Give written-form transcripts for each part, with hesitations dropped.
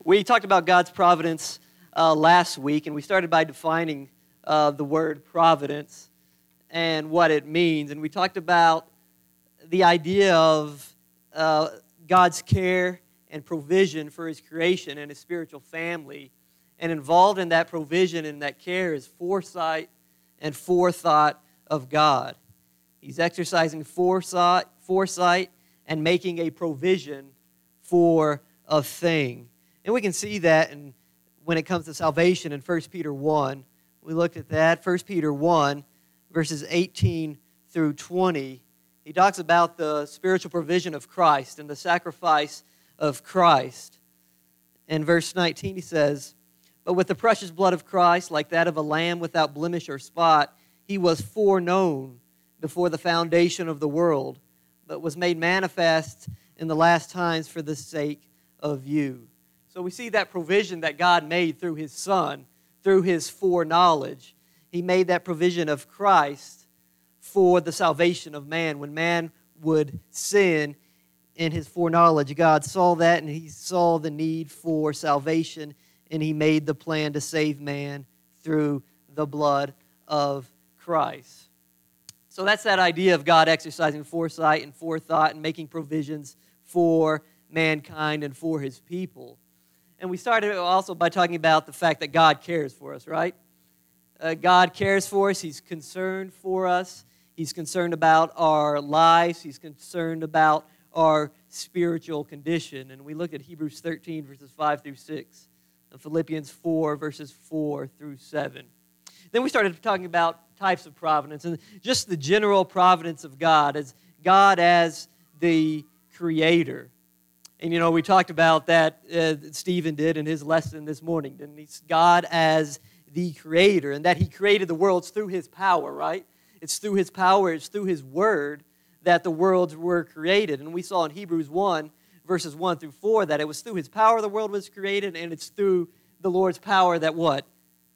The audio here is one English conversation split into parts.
We talked about God's providence last week, and we started by defining the word providence and what it means. And we talked about the idea of God's care and provision for His creation and His spiritual family. And involved in that provision and that care is foresight and forethought of God. He's exercising foresight and making a provision for a thing. And we can see that when it comes to salvation in 1 Peter 1. We looked at that. 1 Peter 1, verses 18 through 20. He talks about the spiritual provision of Christ and the sacrifice of Christ. In verse 19 he says, "But with the precious blood of Christ, like that of a lamb without blemish or spot, He was foreknown before the foundation of the world, but was made manifest in the last times for the sake of you." So we see that provision that God made through His Son, through His foreknowledge. He made that provision of Christ for the salvation of man. When man would sin, in His foreknowledge, God saw that, and He saw the need for salvation, and He made the plan to save man through the blood of Christ. So that's that idea of God exercising foresight and forethought and making provisions for mankind and for His people. And we started also by talking about the fact that God cares for us, right? God cares for us. He's concerned for us. He's concerned about our lives. He's concerned about our spiritual condition. And we looked at Hebrews 13, verses 5 through 6, and Philippians 4, verses 4 through 7. Then we started talking about types of providence and just the general providence of God as the Creator. And, we talked about that, Stephen did in his lesson this morning, didn't he? God as the Creator, and that He created the worlds through His power, right? It's through His power, it's through His Word that the worlds were created. And we saw in Hebrews 1, verses 1 through 4, that it was through His power the world was created, and it's through the Lord's power that what?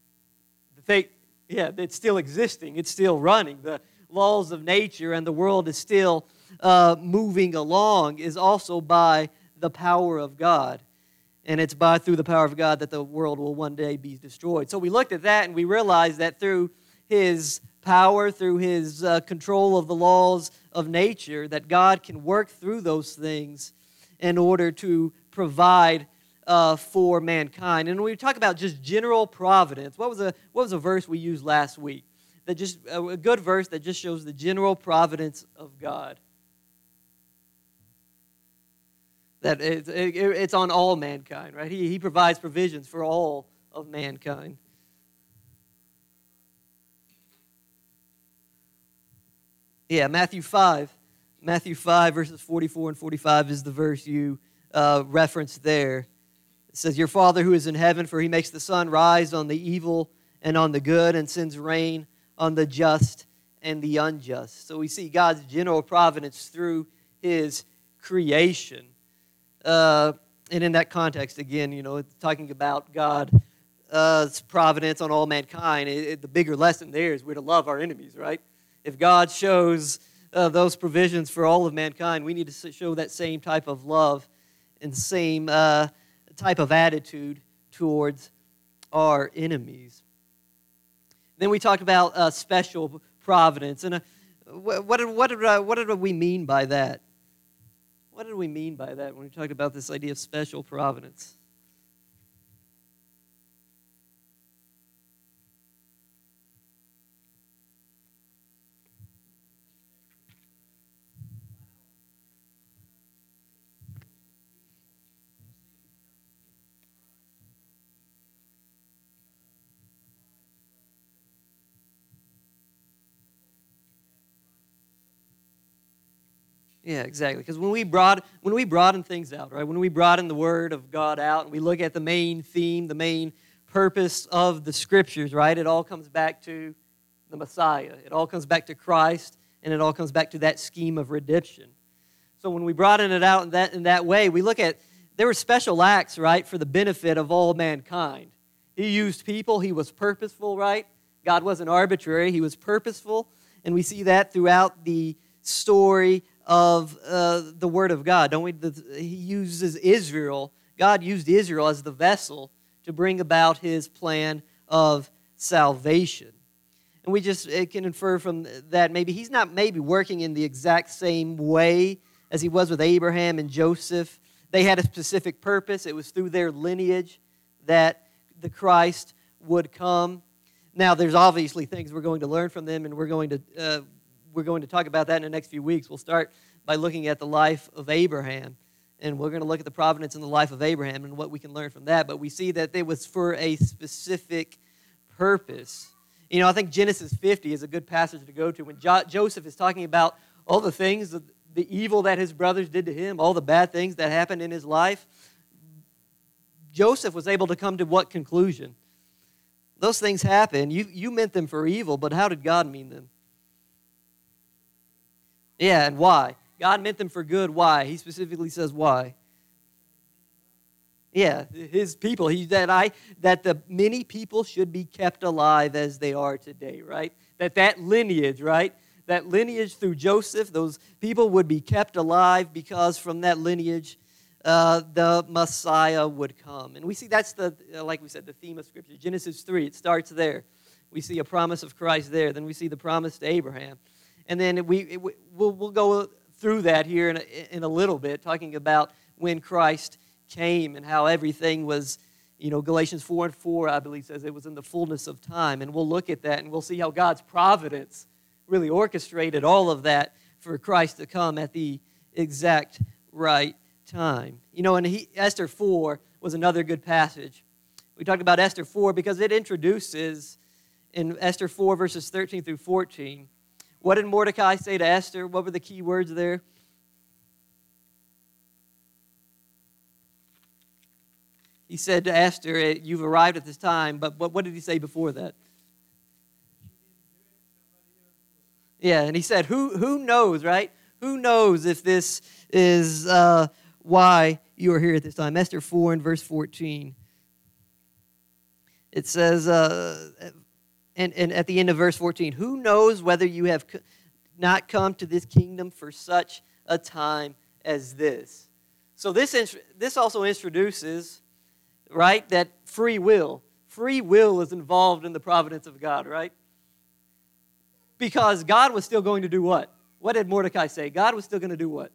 It's still existing. It's still running. The laws of nature and the world is still moving along is also by the power of God. And it's through the power of God that the world will one day be destroyed. So we looked at that and we realized that through His power, through His control of the laws of nature, that God can work through those things in order to provide for mankind. And when we talk about just general providence, what was a verse we used last week? That just a good verse that just shows the general providence of God. That it's on all mankind, right? He provides provisions for all of mankind. Yeah, Matthew 5, verses 44 and 45 is the verse you referenced there. It says, "Your Father who is in heaven, for He makes the sun rise on the evil and on the good, and sends rain on the just and the unjust." So we see God's general providence through His creation. And in that context, again, it's talking about God's providence on all mankind. The bigger lesson there is we're to love our enemies, right? If God shows those provisions for all of mankind, we need to show that same type of love and same type of attitude towards our enemies. Then we talked about special providence. And what did we mean by that? What did we mean by that when we talked about this idea of special providence? Yeah, exactly. Because when we broaden things out, right? When we broaden the Word of God out and we look at the main theme, the main purpose of the Scriptures, right? It all comes back to the Messiah. It all comes back to Christ, and it all comes back to that scheme of redemption. So when we broaden it out in that way, we look at there were special acts, right, for the benefit of all mankind. He used people. He was purposeful, right? God wasn't arbitrary. He was purposeful, and we see that throughout the story of the Word of God, don't we? He uses Israel, God used Israel as the vessel to bring about his plan of salvation. And we just can infer from that maybe he's not maybe working in the exact same way as he was with Abraham and Joseph. They had a specific purpose. It was through their lineage that the Christ would come. Now, there's obviously things we're going to learn from them, and we're going to talk about that in the next few weeks. We'll start by looking at the life of Abraham, and we're going to look at the providence in the life of Abraham and what we can learn from that. But we see that it was for a specific purpose. You know, I think Genesis 50 is a good passage to go to when Joseph is talking about all the things, the evil that his brothers did to him, all the bad things that happened in his life. Joseph was able to come to what conclusion? Those things happened. You meant them for evil, but how did God mean them? Yeah, and why? God meant them for good. Why? He specifically says why. Yeah, his people. That the many people should be kept alive as they are today, right? That lineage, right? That lineage through Joseph, those people would be kept alive because from that lineage, the Messiah would come. And we see that's like we said, the theme of Scripture. Genesis 3, it starts there. We see a promise of Christ there. Then we see the promise to Abraham. And then we'll go through that here in a little bit, talking about when Christ came and how everything was, Galatians 4:4, I believe, says it was in the fullness of time. And we'll look at that and we'll see how God's providence really orchestrated all of that for Christ to come at the exact right time. And Esther 4 was another good passage. We talked about Esther 4 because it introduces, in Esther 4, verses 13 through 14, what did Mordecai say to Esther? What were the key words there? He said to Esther, you've arrived at this time, but what did he say before that? Yeah, and he said, who knows, right? Who knows if this is why you are here at this time? Esther 4 and verse 14. It says, and at the end of verse 14, who knows whether you have not come to this kingdom for such a time as this? So this also introduces, right, that free will. Free will is involved in the providence of God, right? Because God was still going to do what? What did Mordecai say? God was still going to do what?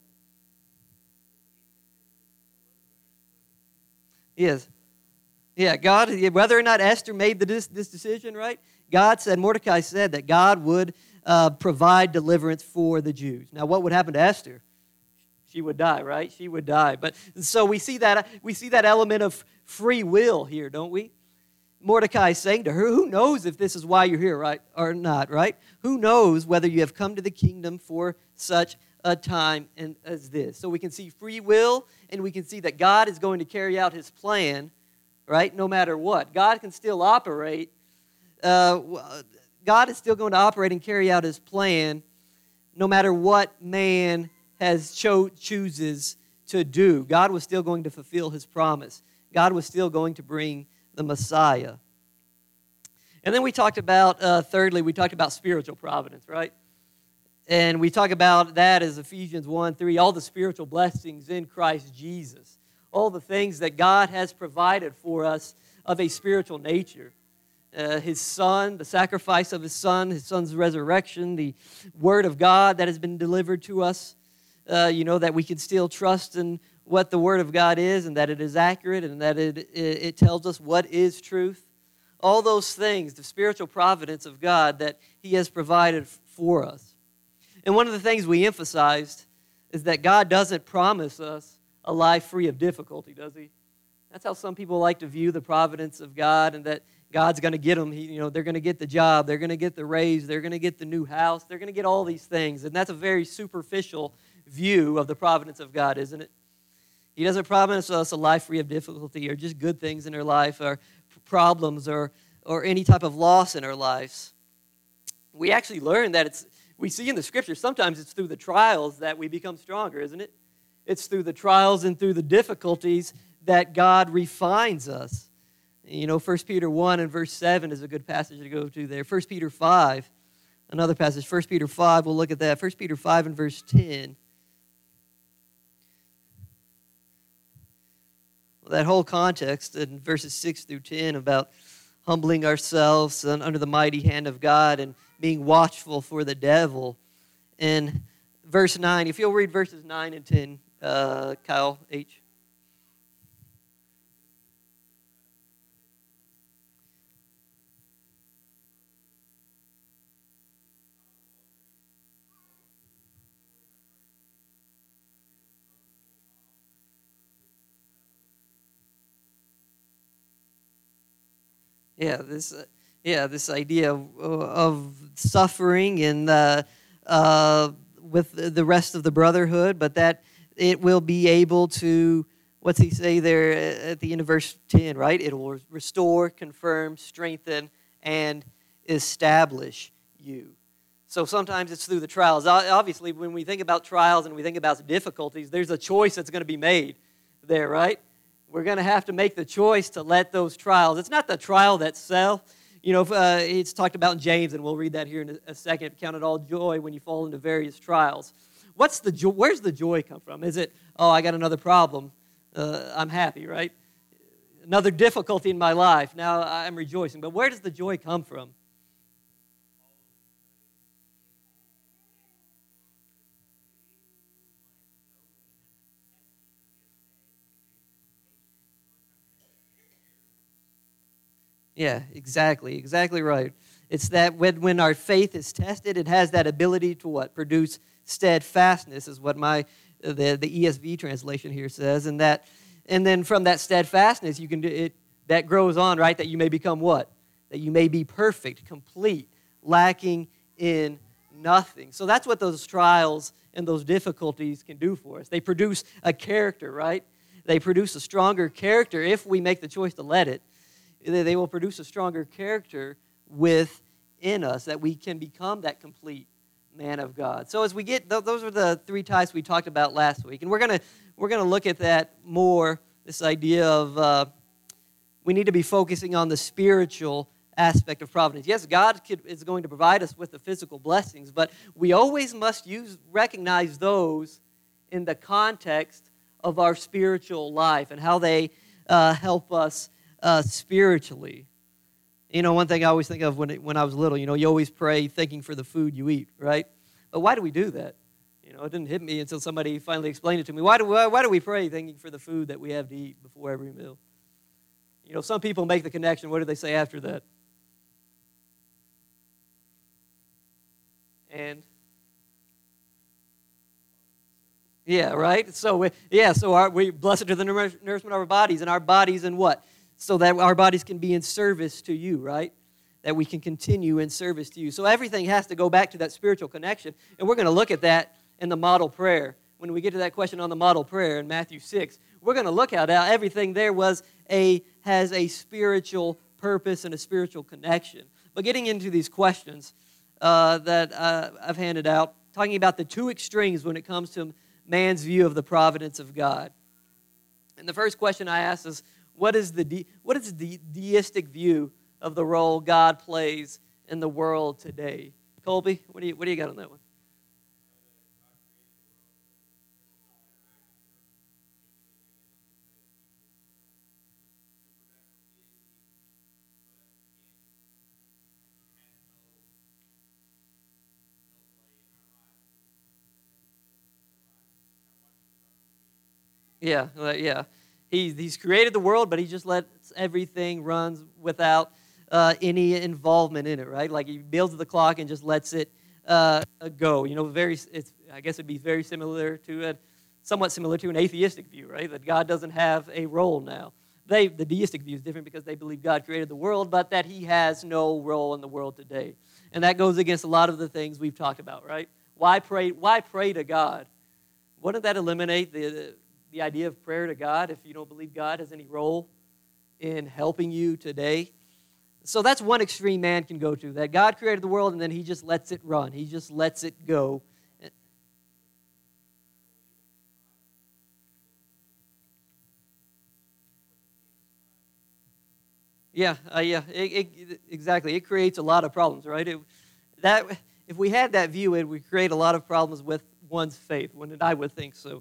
Yes. Yeah, God, whether or not Esther made this decision, right? God said, Mordecai said that God would provide deliverance for the Jews. Now, what would happen to Esther? She would die, right? She would die. But so we see that element of free will here, don't we? Mordecai is saying to her, who knows if this is why you're here, right, or not, right? Who knows whether you have come to the kingdom for such a time as this? So we can see free will, and we can see that God is going to carry out his plan, right, no matter what. God can still operate. God is still going to operate and carry out his plan no matter what man chooses to do. God was still going to fulfill his promise. God was still going to bring the Messiah. And then we talked about, thirdly, we talked about spiritual providence, right? And we talk about that as Ephesians 1:3, all the spiritual blessings in Christ Jesus, all the things that God has provided for us of a spiritual nature. His Son, the sacrifice of his Son's resurrection, the Word of God that has been delivered to us, that we can still trust in what the Word of God is and that it is accurate and that it tells us what is truth. All those things, the spiritual providence of God that he has provided for us. And one of the things we emphasized is that God doesn't promise us a life free of difficulty, does he? That's how some people like to view the providence of God, and that God's going to get them. They're going to get the job. They're going to get the raise. They're going to get the new house. They're going to get all these things. And that's a very superficial view of the providence of God, isn't it? He doesn't promise us a life free of difficulty or just good things in our life or problems or any type of loss in our lives. We actually learn that we see in the Scripture, sometimes it's through the trials that we become stronger, isn't it? It's through the trials and through the difficulties that God refines us. 1 Peter 1 and verse 7 is a good passage to go to there. 1 Peter 5, another passage. 1 Peter 5, we'll look at that. 1 Peter 5 and verse 10. that whole context in verses 6 through 10 about humbling ourselves under the mighty hand of God and being watchful for the devil. In verse 9, if you'll read verses 9 and 10, Kyle H. This idea of suffering and with the rest of the brotherhood, but that it will be able to, what's he say there at the end of verse 10, right? It will restore, confirm, strengthen, and establish you. So sometimes it's through the trials. Obviously, when we think about trials and we think about difficulties, there's a choice that's going to be made there, right? We're going to have to make the choice to let those trials. It's not the trial itself. It's talked about in James, and we'll read that here in a second. Count it all joy when you fall into various trials. Where's the joy come from? Is it, I got another problem. I'm happy, right? Another difficulty in my life. Now I'm rejoicing. But where does the joy come from? Yeah, exactly right. It's that when our faith is tested, it has that ability to what? Produce steadfastness, is what the ESV translation here says, and then from that steadfastness you can do it. That grows on, right? That you may become what? That you may be perfect, complete, lacking in nothing. So that's what those trials and those difficulties can do for us. They produce a character, right? They produce a stronger character if we make the choice to let it. They will produce a stronger character within us, that we can become that complete man of God. So as we get, those are the three types we talked about last week, and we're gonna look at that more. This idea of we need to be focusing on the spiritual aspect of providence. Yes, God is going to provide us with the physical blessings, but we always must recognize those in the context of our spiritual life and how they help us spiritually. One thing I always think of when I was little, you always pray thanking for the food you eat, right? But why do we do that? It didn't hit me until somebody finally explained it to me. Why do we pray thanking for the food that we have to eat before every meal? Some people make the connection. What do they say after that? And yeah, right? So we blessed are the nourishment of our bodies, and our bodies in what? So that our bodies can be in service to you, right? That we can continue in service to you. So everything has to go back to that spiritual connection. And we're going to look at that in the model prayer. When we get to that question on the model prayer in Matthew 6, we're going to look at how everything there has a spiritual purpose and a spiritual connection. But getting into these questions that I've handed out, talking about the two extremes when it comes to man's view of the providence of God. And the first question I ask is, what is the deistic view of the role God plays in the world today? Colby, what do you got on that one? Yeah. He's created the world, but he just lets everything run without any involvement in it, right? Like he builds the clock and just lets it go. I guess it'd be very somewhat similar to an atheistic view, right? That God doesn't have a role now. The deistic view is different because they believe God created the world, but that he has no role in the world today. And that goes against a lot of the things we've talked about, right? Why pray to God? Wouldn't that eliminate the idea of prayer to God if you don't believe God has any role in helping you today? So that's one extreme man can go to, that God created the world and then he just lets it run. He just lets it go. Exactly. It creates a lot of problems, right? If we had that view, it would create a lot of problems with one's faith, I would think so.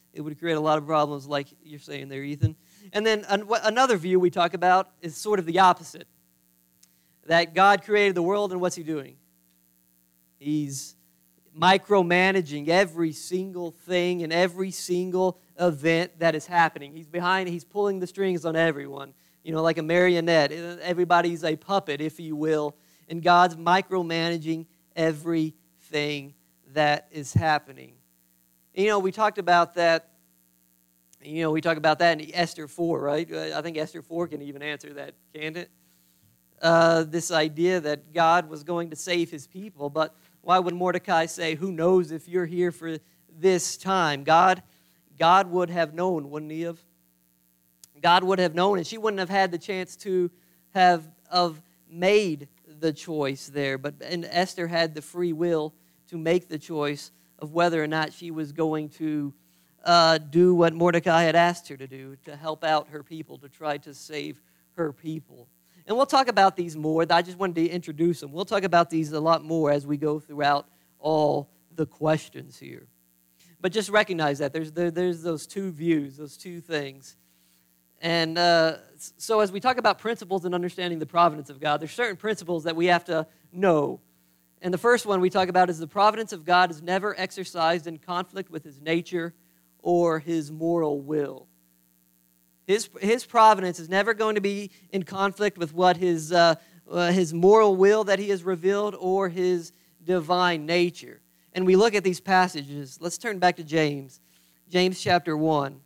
it would create a lot of problems like you're saying there, Ethan. And then another view we talk about is sort of the opposite. That God created the world, and what's He doing? He's micromanaging every single thing and every single event that is happening. He's pulling the strings on everyone, like a marionette. Everybody's a puppet, if you will, and God's micromanaging everything that is happening. We talked about that. We talk about that in Esther 4, right? I think Esther 4 can even answer that, can't it? This idea that God was going to save His people, but why would Mordecai say, who knows if you're here for this time? God would have known, wouldn't He have? God would have known, and she wouldn't have had the chance to have made the choice there. And Esther had the free will to make the choice of whether or not she was going to do what Mordecai had asked her to do, to help out her people, to try to save her people. And we'll talk about these more. I just wanted to introduce them. We'll talk about these a lot more as we go throughout all the questions here. But just recognize that there's those two views, those two things. And so as we talk about principles and understanding the providence of God, there's certain principles that we have to know. And the first one we talk about is the providence of God is never exercised in conflict with His nature or His moral will. His providence is never going to be in conflict with what His moral will that He has revealed or His divine nature. And we look at these passages. Let's turn back to James. James chapter 1.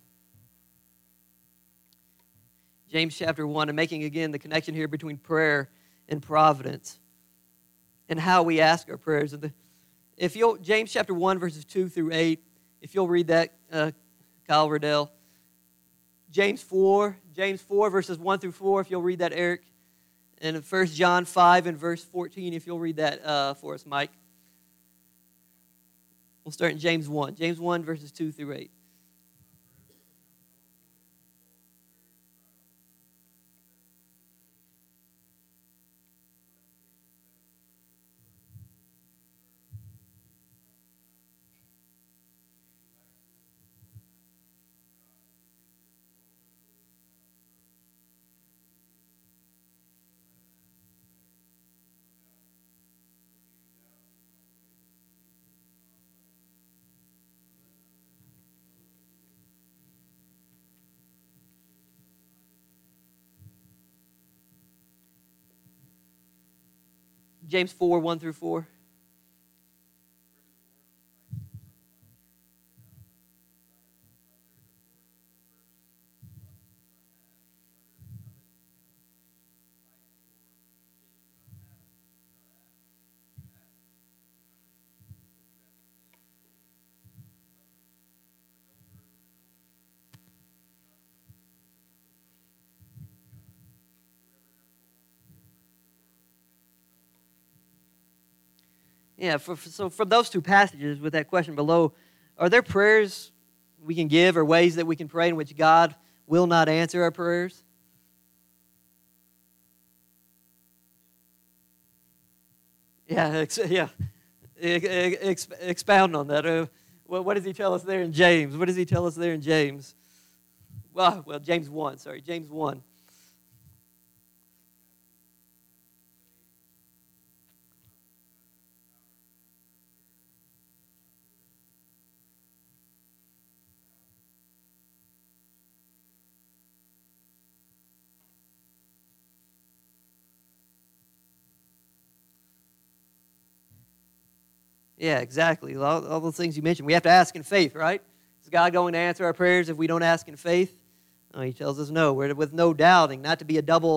James chapter 1, and making again the connection here between prayer and providence and how we ask our prayers. James chapter 1, verses 2 through 8, if you'll read that, Kyle Riddell. James 4, verses 1 through 4, if you'll read that, Eric. And 1 John 5 and verse 14, if you'll read that for us, Mike. We'll start in James 1. James 1, verses 2 through 8. James 4, 1 through 4. Yeah, so from those two passages with that question below, are there prayers we can give or ways that we can pray in which God will not answer our prayers? Yeah, expound on that. What does He tell us there in James? What does He tell us there in James? Well, James 1, James 1. Yeah, exactly. All those things you mentioned. We have to ask in faith, right? Is God going to answer our prayers if we don't ask in faith? No, He tells us no. We're with no doubting, not to be a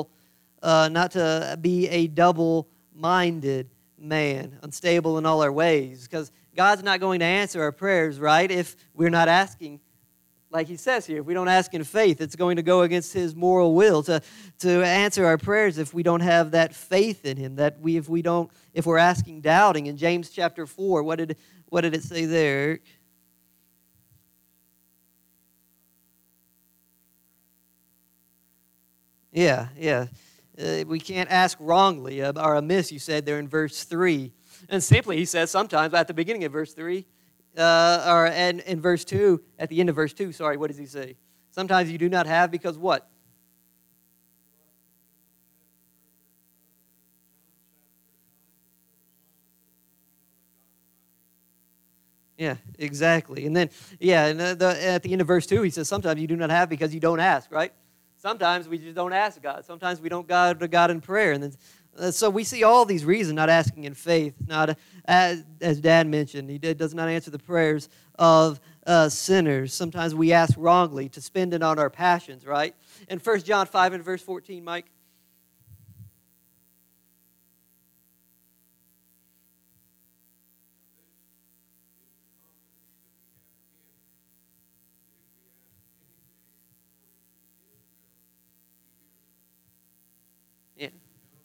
double-minded man, unstable in all our ways. Because God's not going to answer our prayers, right? If we're not asking, like He says here, if we don't ask in faith, it's going to go against His moral will to answer our prayers if we don't have that faith in Him. If we're asking doubting. In James chapter 4, what did it say there, Eric? Yeah. We can't ask wrongly or amiss, you said there in verse 3. And simply, he says sometimes at the beginning of verse 3, And in verse 2, at the end of verse 2, sorry, what does he say? Sometimes you do not have because what? Yeah, exactly. And then, at the end of verse 2, he says, sometimes you do not have because you don't ask, right? Sometimes we just don't ask God. Sometimes we don't go to God in prayer. And then, so we see all these reasons not asking in faith. Not as Dad mentioned, he does not answer the prayers of sinners. Sometimes we ask wrongly to spend it on our passions, right? In 1 John 5 and verse 14, Mike. Yeah.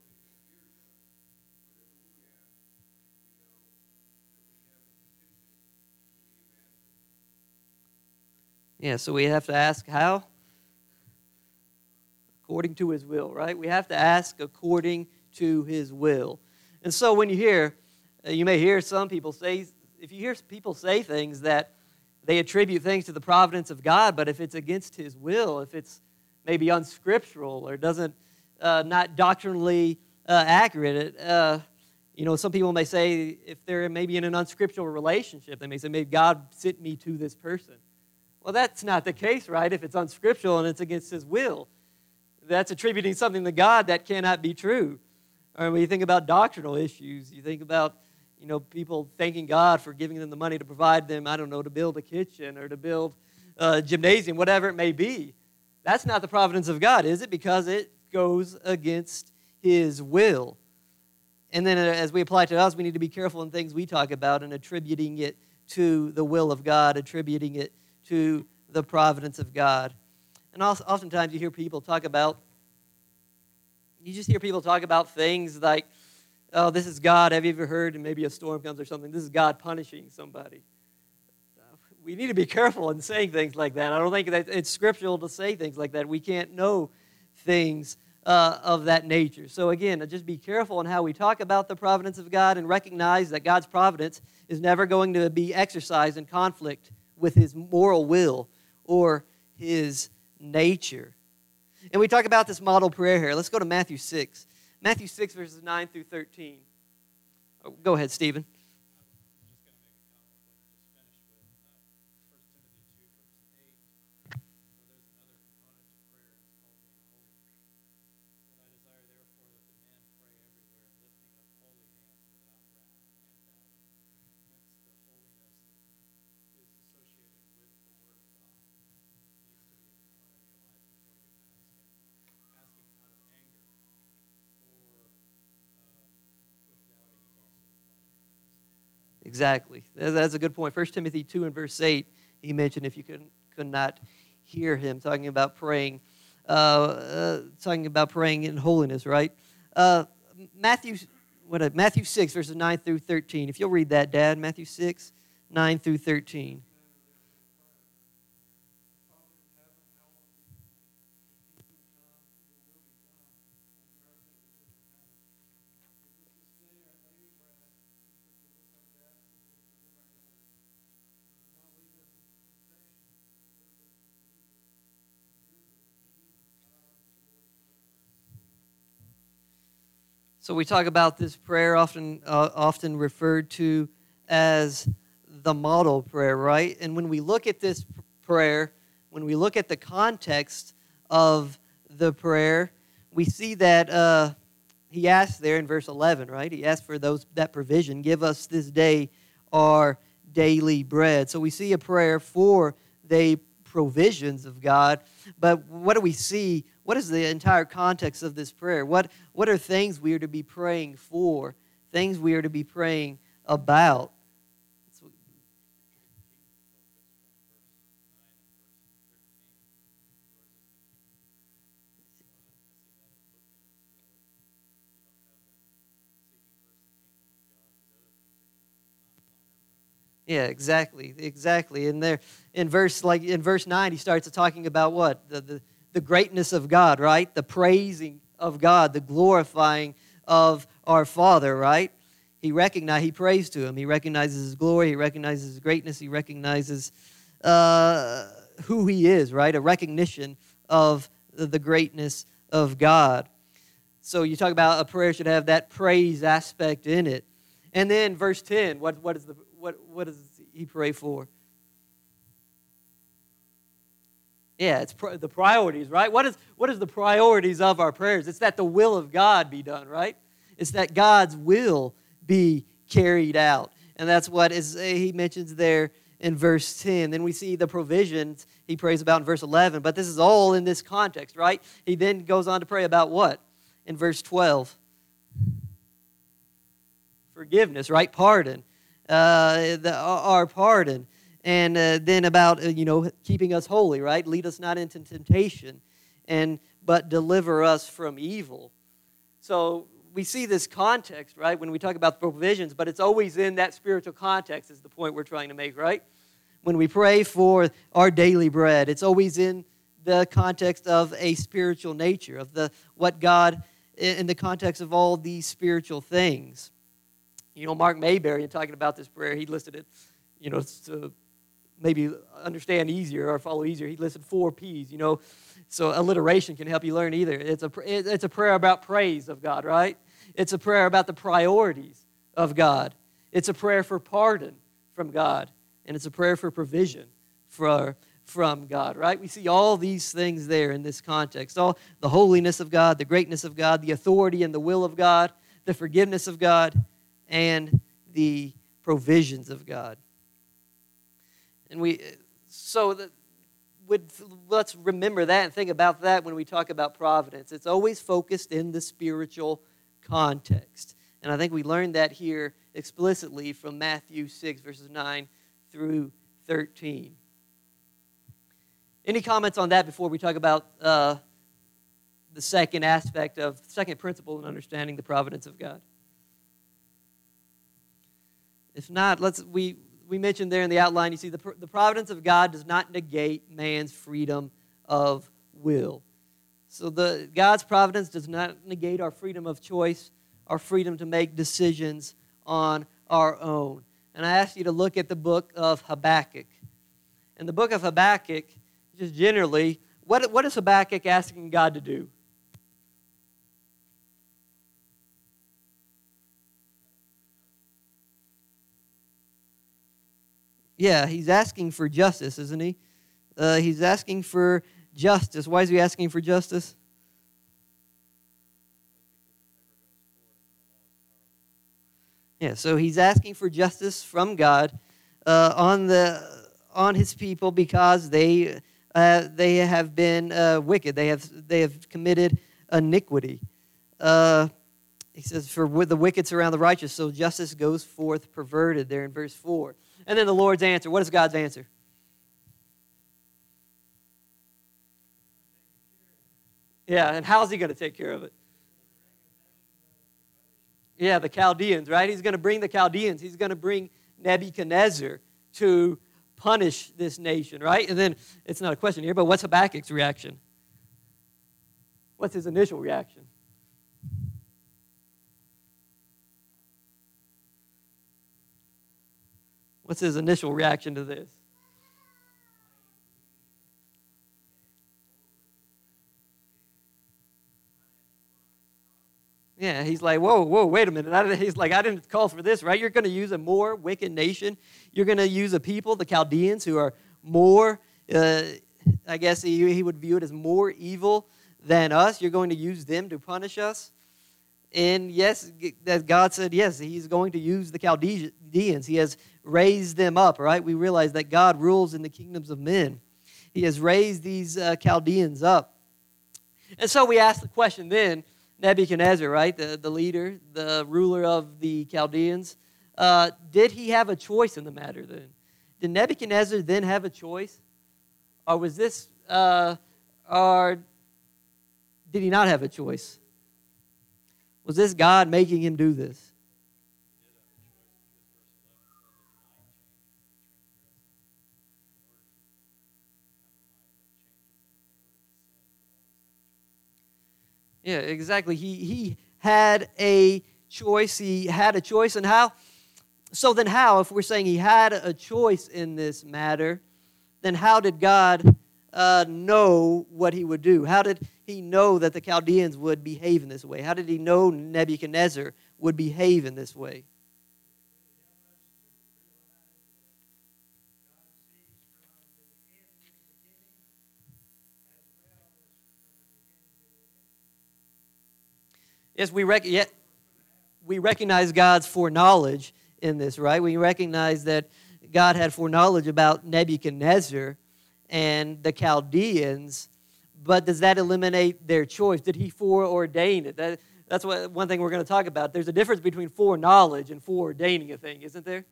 Yeah, so we have to ask how? According to his will, right? We have to ask according to his will. And so when you hear, you may hear some people say, if you hear people say things that they attribute things to the providence of God, but if it's against his will, if it's maybe unscriptural or doesn't, not doctrinally accurate, some people may say if they're maybe in an unscriptural relationship, they may say, maybe God sent me to this person. Well, that's not the case, right? If it's unscriptural and it's against his will, that's attributing something to God that cannot be true. Or when you think about doctrinal issues, you think about, people thanking God for giving them the money to provide them, to build a kitchen or to build a gymnasium, whatever it may be. That's not the providence of God, is it? Because it goes against his will. And then as we apply to us, we need to be careful in things we talk about and attributing it to the will of God, attributing it to the providence of God. And oftentimes you hear people talk about things like, oh, this is God. Have you ever heard, and maybe a storm comes or something, this is God punishing somebody. We need to be careful in saying things like that. I don't think that it's scriptural to say things like that. We can't know things of that nature. So again, just be careful in how we talk about the providence of God and recognize that God's providence is never going to be exercised in conflict with his moral will or his nature. And we talk about this model prayer here. Let's go to Matthew 6. Matthew 6, verses 9 through 13. Oh, go ahead, Stephen. Exactly. That's a good point. 1 Timothy 2 and verse 8, he mentioned if you could not hear him, talking about praying in holiness, right? Matthew 6, verses 9 through 13. If you'll read that, Dad, Matthew 6, 9 through 13. So we talk about this prayer often referred to as the model prayer, right? And when we look at this prayer, when we look at the context of the prayer, we see that he asked there in verse 11, right? He asked for that provision. Give us this day our daily bread. So we see a prayer for the provisions of God. But what do we see? What is the entire context of this prayer? What are things we are to be praying for? Things we are to be praying about? Yeah, exactly. And there, in verse 9, he starts talking about what? The greatness of God, right? The praising of God, the glorifying of our Father, right? he prays to him. He recognizes his glory. He recognizes his greatness. He recognizes who he is, right? A recognition of the greatness of God. So you talk about a prayer should have that praise aspect in it. And then verse 10, what does he pray for? Yeah, it's the priorities, right? What is the priorities of our prayers? It's that the will of God be done, right? It's that God's will be carried out. And that's what he mentions there in verse 10. Then we see the provisions he prays about in verse 11. But this is all in this context, right? He then goes on to pray about what? In verse 12. Forgiveness, right? Pardon. Our pardon. And then about, keeping us holy, right? Lead us not into temptation, but deliver us from evil. So we see this context, right, when we talk about the provisions, but it's always in that spiritual context is the point we're trying to make, right? When we pray for our daily bread, it's always in the context of a spiritual nature, of what God, in the context of all these spiritual things. Mark Mayberry, in talking about this prayer, he listed it, to maybe understand easier or follow easier. He listed 4 P's, so alliteration can help you learn either. It's a prayer about praise of God, right? It's a prayer about the priorities of God. It's a prayer for pardon from God. And it's a prayer for provision from God, right? We see all these things there in this context. All the holiness of God, the greatness of God, the authority and the will of God, the forgiveness of God, and the provisions of God. And let's remember that and think about that when we talk about providence. It's always focused in the spiritual context. And I think we learned that here explicitly from Matthew 6, verses 9 through 13. Any comments on that before we talk about the second principle in understanding the providence of God? If not, we mentioned there in the outline, you see the providence of God does not negate man's freedom of will. So God's providence does not negate our freedom of choice, our freedom to make decisions on our own. And I asked you to look at the book of Habakkuk. In the book of Habakkuk, just generally, what is Habakkuk asking God to do? Yeah, he's asking for justice, isn't he? He's asking for justice. Why is he asking for justice? Yeah, so he's asking for justice from God on his people because they have been wicked. They have committed iniquity. He says, "For the wicked surround the righteous, so justice goes forth perverted." There in verse 4. And then the Lord's answer. What is God's answer? Yeah, and how's he going to take care of it? Yeah, the Chaldeans, right? He's going to bring the Chaldeans. He's going to bring Nebuchadnezzar to punish this nation, right? And then, it's not a question here, but what's Habakkuk's reaction? What's his initial reaction? What's his initial reaction to this? Yeah, he's like, whoa, wait a minute. He's like, I didn't call for this, right? You're going to use a more wicked nation. You're going to use a people, the Chaldeans, who are more, I guess he would view it as more evil than us. You're going to use them to punish us. And yes, that God said, yes, he's going to use the Chaldeans. He has raised them up, right? We realize that God rules in the kingdoms of men. He has raised these Chaldeans up. And so we ask the question then, Nebuchadnezzar, right, the leader, the ruler of the Chaldeans, did he have a choice in the matter then? Did Nebuchadnezzar then have a choice? Or was this, or did he not have a choice? Was this God making him do this? Yeah, exactly. He had a choice. He had a choice. And how? So then how, if we're saying he had a choice in this matter, then how did God know what he would do? How did he know that the Chaldeans would behave in this way? How did he know Nebuchadnezzar would behave in this way? Yes, we recognize God's foreknowledge in this, right? We recognize that God had foreknowledge about Nebuchadnezzar and the Chaldeans, but does that eliminate their choice? Did he foreordain it? That's one thing we're going to talk about. There's a difference between foreknowledge and foreordaining a thing, isn't there?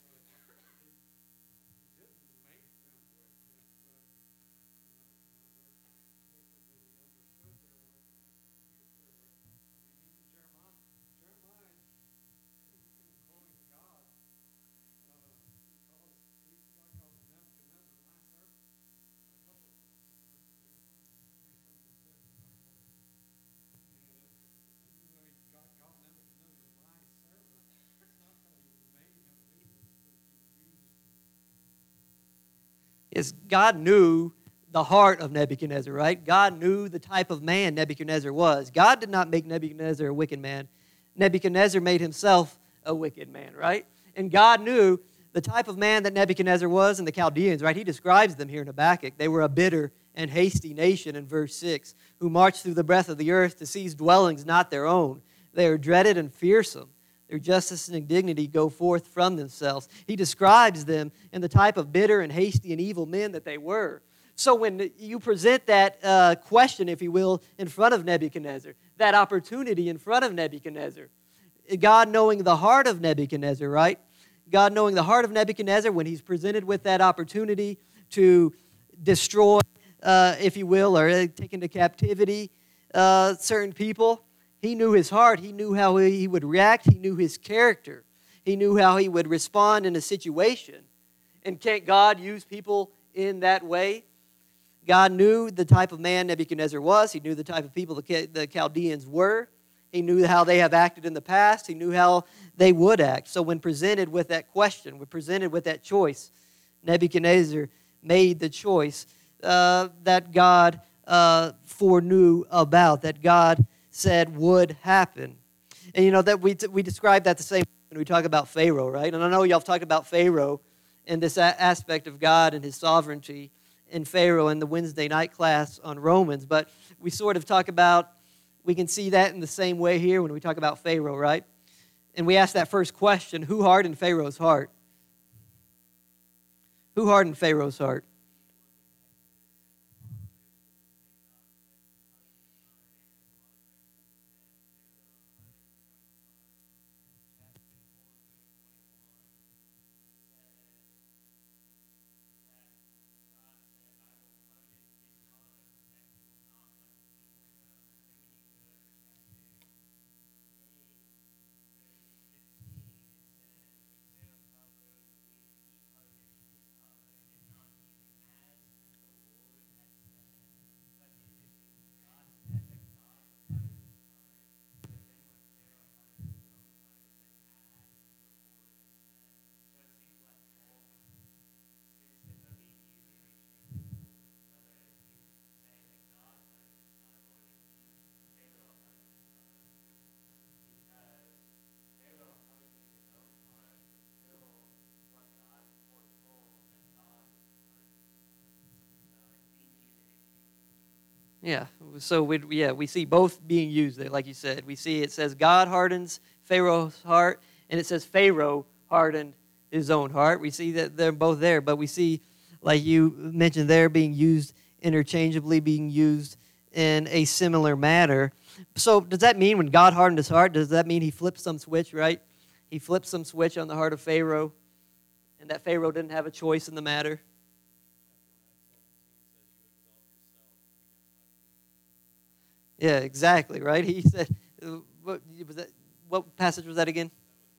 Is God knew the heart of Nebuchadnezzar, right? God knew the type of man Nebuchadnezzar was. God did not make Nebuchadnezzar a wicked man. Nebuchadnezzar made himself a wicked man, right? And God knew the type of man that Nebuchadnezzar was and the Chaldeans, right? He describes them here in Habakkuk. They were a bitter and hasty nation in verse 6, who marched through the breadth of the earth to seize dwellings not their own. They are dreaded and fearsome. Their justice and dignity go forth from themselves. He describes them in the type of bitter and hasty and evil men that they were. So when you present that question, if you will, in front of Nebuchadnezzar, that opportunity in front of Nebuchadnezzar, God knowing the heart of Nebuchadnezzar, right? God knowing the heart of Nebuchadnezzar when he's presented with that opportunity to destroy, if you will, or take into captivity certain people. He knew his heart. He knew how he would react. He knew his character. He knew how he would respond in a situation. And can't God use people in that way? God knew the type of man Nebuchadnezzar was. He knew the type of people the Chaldeans were. He knew how they have acted in the past. He knew how they would act. So when presented with that question, when presented with that choice, Nebuchadnezzar made the choice that God foreknew about, that God said would happen. And you know that we describe that the same when we talk about Pharaoh, right? And I know y'all have talked about Pharaoh in this aspect of God and his sovereignty in Pharaoh in the Wednesday night class on Romans, but we sort of talk about, we can see that in the same way here when we talk about Pharaoh, right? And we ask that first question, who hardened Pharaoh's heart? Who hardened Pharaoh's heart? Yeah, so we see both being used there, like you said. We see it says God hardens Pharaoh's heart, and it says Pharaoh hardened his own heart. We see that they're both there, but we see, like you mentioned there, being used interchangeably, being used in a similar manner. So does that mean when God hardened his heart, does that mean he flipped some switch, right? He flipped some switch on the heart of Pharaoh, and that Pharaoh didn't have a choice in the matter? Yeah, exactly, right? He said, what passage was that again?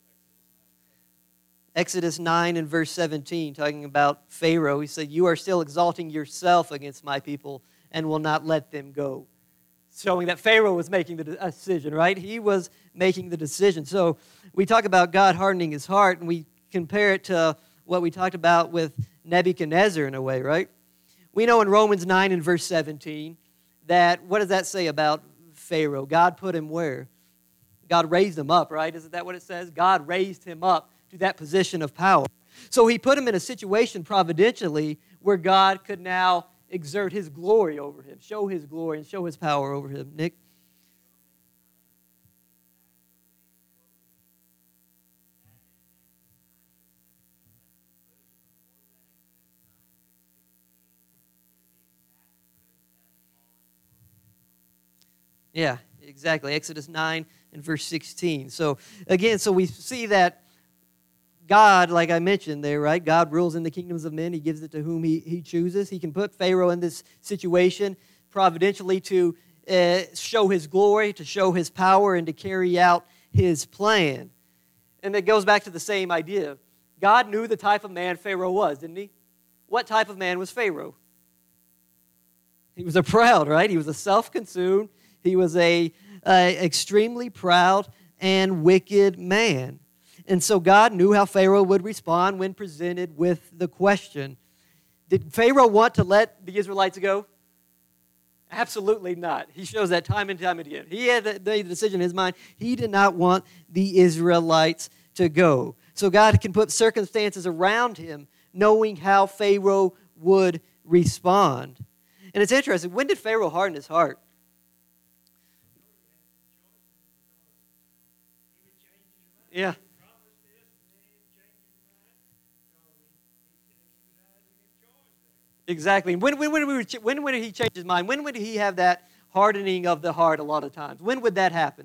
Exodus 9 and verse 17, talking about Pharaoh. He said, you are still exalting yourself against my people and will not let them go. showing that Pharaoh was making the decision, right? He was making the decision. So we talk about God hardening his heart, and we compare it to what we talked about with Nebuchadnezzar in a way, right? We know in Romans 9 and verse 17 that, what does that say about Pharaoh? God put him where? God raised him up, right? Isn't that what it says? God raised him up to that position of power. So he put him in a situation providentially where God could now exert his glory over him, show his glory and show his power over him. Nick? Yeah, exactly. Exodus 9 and verse 16. So again, so we see that God, like I mentioned there, right? God rules in the kingdoms of men. He gives it to whom he chooses. He can put Pharaoh in this situation providentially to show his glory, to show his power, and to carry out his plan. And it goes back to the same idea. God knew the type of man Pharaoh was, didn't he? What type of man was Pharaoh? He was a proud, right? He was a self-consumed. He was a extremely proud and wicked man. And so God knew how Pharaoh would respond when presented with the question. Did Pharaoh want to let the Israelites go? Absolutely not. He shows that time and time again. He had the decision in his mind. He did not want the Israelites to go. So God can put circumstances around him knowing how Pharaoh would respond. And it's interesting. When did Pharaoh harden his heart? Yeah. Exactly. When would he change his mind? When would he have that hardening of the heart a lot of times? When would that happen?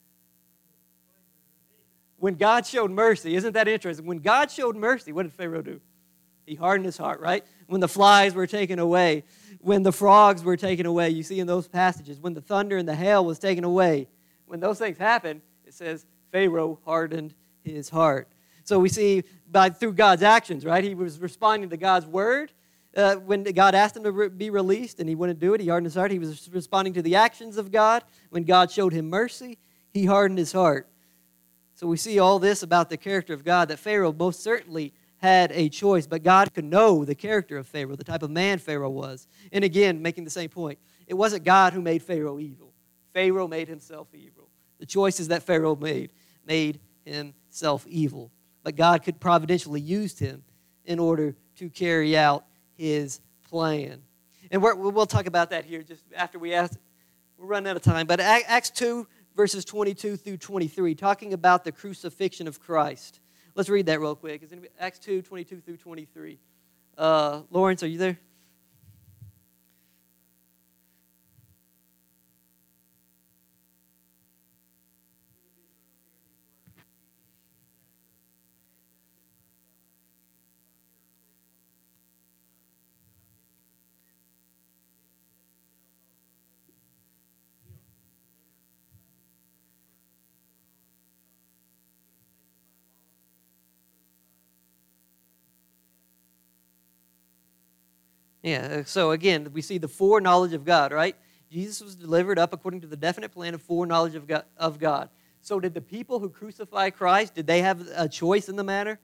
When God showed mercy. Isn't that interesting? When God showed mercy, what did Pharaoh do? He hardened his heart, right? When the flies were taken away, when the frogs were taken away, you see in those passages, when the thunder and the hail was taken away, when those things happened, it says Pharaoh hardened his heart. So we see through God's actions, right? He was responding to God's word. When God asked him to be released and he wouldn't do it, he hardened his heart. He was responding to the actions of God. When God showed him mercy, he hardened his heart. So we see all this about the character of God, that Pharaoh most certainly had a choice, but God could know the character of Pharaoh, the type of man Pharaoh was. And again, making the same point, it wasn't God who made Pharaoh evil. Pharaoh made himself evil. The choices that Pharaoh made himself evil. But God could providentially use him in order to carry out his plan. And we'll talk about that here just after we ask. We're running out of time. But Acts 2, verses 22 through 23, talking about the crucifixion of Christ. Let's read that real quick. Acts 2, 22 through 23. Lawrence, are you there? Yeah, so again, we see the foreknowledge of God, right? Jesus was delivered up according to the definite plan of foreknowledge of God. So did the people who crucified Christ, did they have a choice in the matter?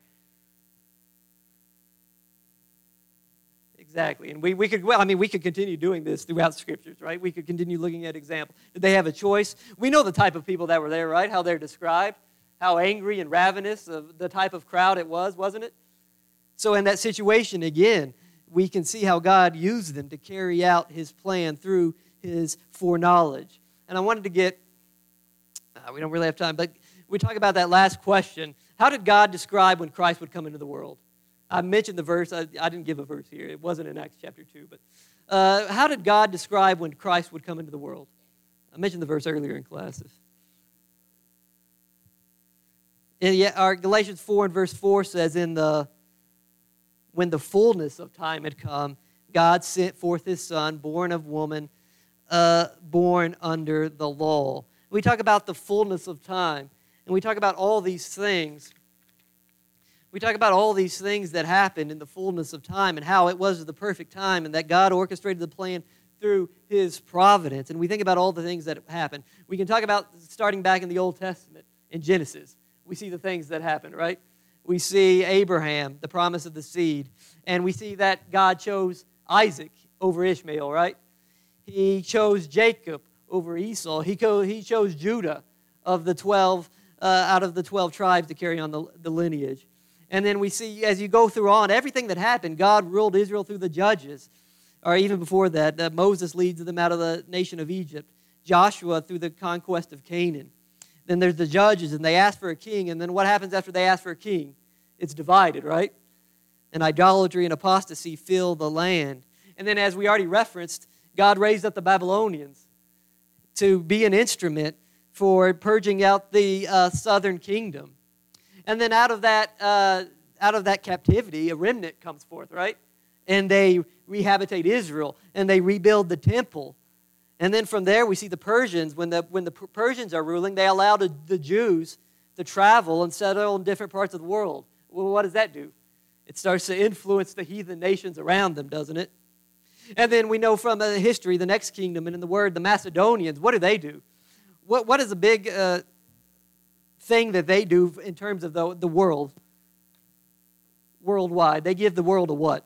Exactly. And we could continue doing this throughout Scriptures, right? We could continue looking at examples. Did they have a choice? We know the type of people that were there, right? How they're described. How angry and ravenous of the type of crowd it was, wasn't it? So in that situation, again, we can see how God used them to carry out his plan through his foreknowledge. And I wanted to get, we don't really have time, but we talk about that last question. How did God describe when Christ would come into the world? I mentioned the verse. I didn't give a verse here. It wasn't in Acts chapter 2. But how did God describe when Christ would come into the world? I mentioned the verse earlier in classes. Our Galatians 4 and verse 4 says, when the fullness of time had come, God sent forth his Son, born of woman, born under the law. We talk about the fullness of time, and we talk about all these things. We talk about all these things that happened in the fullness of time and how it was the perfect time and that God orchestrated the plan through his providence. And we think about all the things that happen. We can talk about starting back in the Old Testament, in Genesis. We see the things that happen, right? We see Abraham, the promise of the seed. And we see that God chose Isaac over Ishmael, right? He chose Jacob over Esau. He chose Judah of the 12, out of the 12 tribes to carry on the lineage. And then we see, as you go through on, everything that happened, God ruled Israel through the judges. Or even before that, Moses leads them out of the nation of Egypt. Joshua through the conquest of Canaan. Then there's the judges, and they ask for a king. And then what happens after they ask for a king? It's divided, right? And idolatry and apostasy fill the land. And then as we already referenced, God raised up the Babylonians to be an instrument for purging out the southern kingdom. And then out of that captivity, a remnant comes forth, right? And they rehabilitate Israel, and they rebuild the temple. And then from there, we see the Persians. When the Persians are ruling, they allow the Jews to travel and settle in different parts of the world. Well, what does that do? It starts to influence the heathen nations around them, doesn't it? And then we know from history, the next kingdom, and in the Word, the Macedonians, what do? What is a big thing that they do in terms of the world, worldwide? They give the world a what?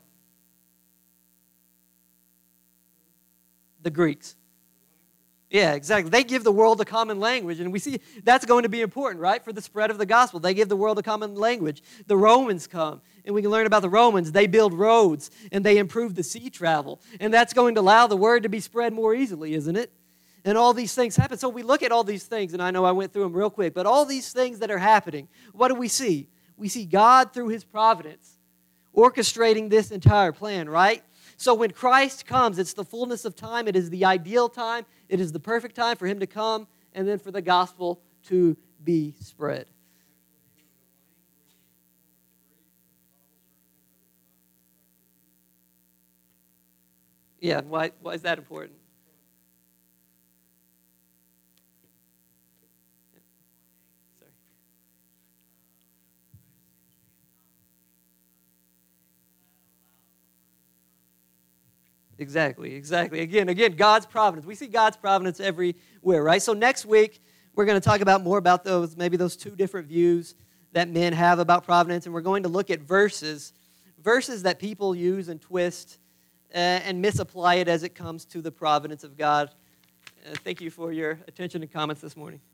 The Greeks. Yeah, exactly. They give the world a common language, and we see that's going to be important, right, for the spread of the gospel. They give the world a common language. The Romans come, and we can learn about the Romans. They build roads, and they improve the sea travel, and that's going to allow the word to be spread more easily, isn't it? And all these things happen. So we look at all these things, and I know I went through them real quick, but all these things that are happening, what do we see? We see God through his providence orchestrating this entire plan, right? So when Christ comes, it's the fullness of time. It is the ideal time. It is the perfect time for him to come and then for the gospel to be spread. Yeah, why is that important? Sorry. Exactly. Again, God's providence. We see God's providence everywhere, right? So next week, we're going to talk about more about maybe those two different views that men have about providence, and we're going to look at verses that people use and twist and misapply it as it comes to the providence of God. Thank you for your attention and comments this morning.